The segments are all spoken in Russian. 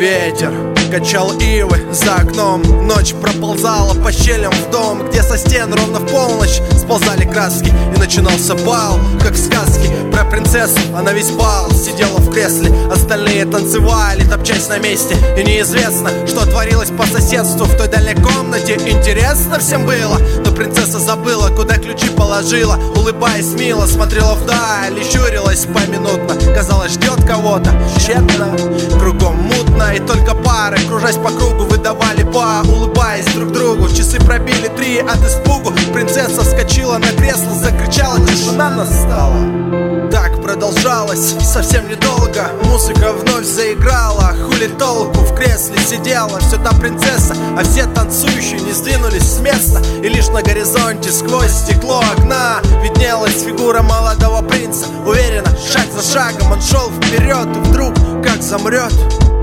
Ветер качал ивы за окном, ночь проползала по щелям в дом, где со стен ровно в полночь сползали краски, и начинался бал, как в сказке про принцессу. Она весь бал сидела в кресле, остальные танцевали, топчась на месте. И неизвестно, что творилось по соседству в той дальней комнате. Интересно всем было, но принцесса забыла, куда ключи положила. Улыбаясь мило, смотрела вдаль и щурилась поминутно. Казалось, ждет кого-то, тщетно, кругом мутно. И только пары, кружась по кругу, выдавали ба, улыбаясь друг другу. Часы пробили 3 от испугу. Принцесса вскочила на кресло, закричала, тишина настала. Так продолжалось совсем недолго. Музыка вновь заиграла. Хули толку, в кресле сидела все та принцесса, а все танцующие не сдвинулись с места. И лишь на горизонте сквозь стекло окна виднелась фигура молодого принца. Уверенно, шаг за шагом он шел вперед, и вдруг, как замрет,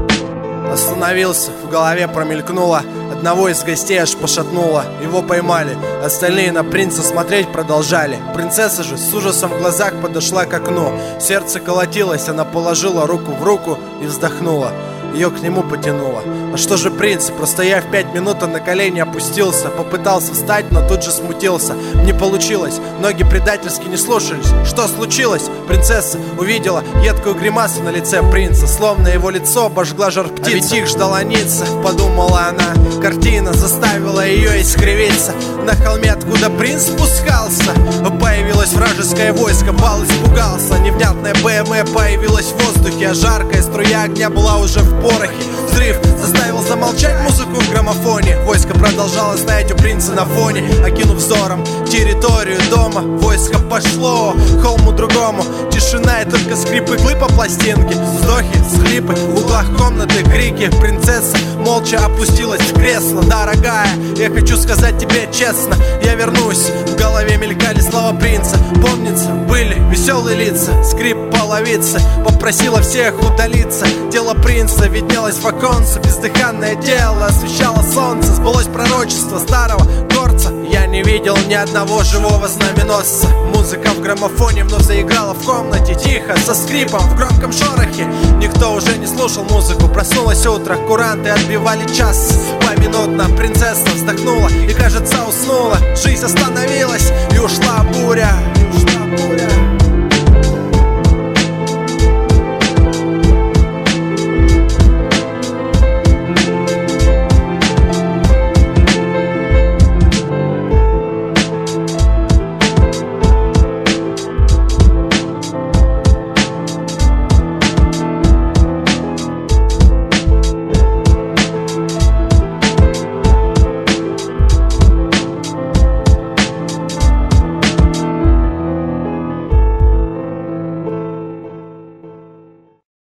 остановился, в голове промелькнуло. Одного из гостей аж пошатнуло. Его поймали, остальные на принца смотреть продолжали. Принцесса же с ужасом в глазах подошла к окну. Сердце колотилось, она положила руку в руку и вздохнула. Ее к нему потянуло. А что же принц? Простояв 5 минут, он на колени опустился. Попытался встать, но тут же смутился. Не получилось, ноги предательски не слушались. Что случилось? Принцесса увидела едкую гримасу на лице принца, словно его лицо обожгла жар птица. А ведь их ждала Ницца, подумала она. Картина заставила ее искривиться. На холме, откуда принц спускался, появилось вражеское войско. Бал испугался. Невнятная БМ появилась в воздухе, а жаркая струя огня была уже в порохе. Взрыв заставил замолчать музыку в граммофоне. Войско продолжало стоять у принца на фоне. Окинув взором территорию дома, войско пошло к холму другому. Тишина и только скрип иглы по пластинке. Вздохи, всхлипы, в углах комнаты крики. Принцесса молча опустилась в кресло. Дорогая, я хочу сказать тебе честно, я вернусь. В голове мелькали слова принца. Помнится, были веселые лица. Скрип половицы попросила всех удалиться. Тело принца виднелось в оконце. Бездыханное тело освещало солнце. Сбылось пророчество старого горца. Я не видел ни одного живого знаменосца. Музыка в граммофоне вновь заиграла в комнате. Тихо, со скрипом, в громком шорохе. Никто уже не слушал музыку. Проснулось утро, куранты отбивали час. Поминутно принцесса вздохнула и, кажется, уснула. Жизнь остановилась, и ушла буря.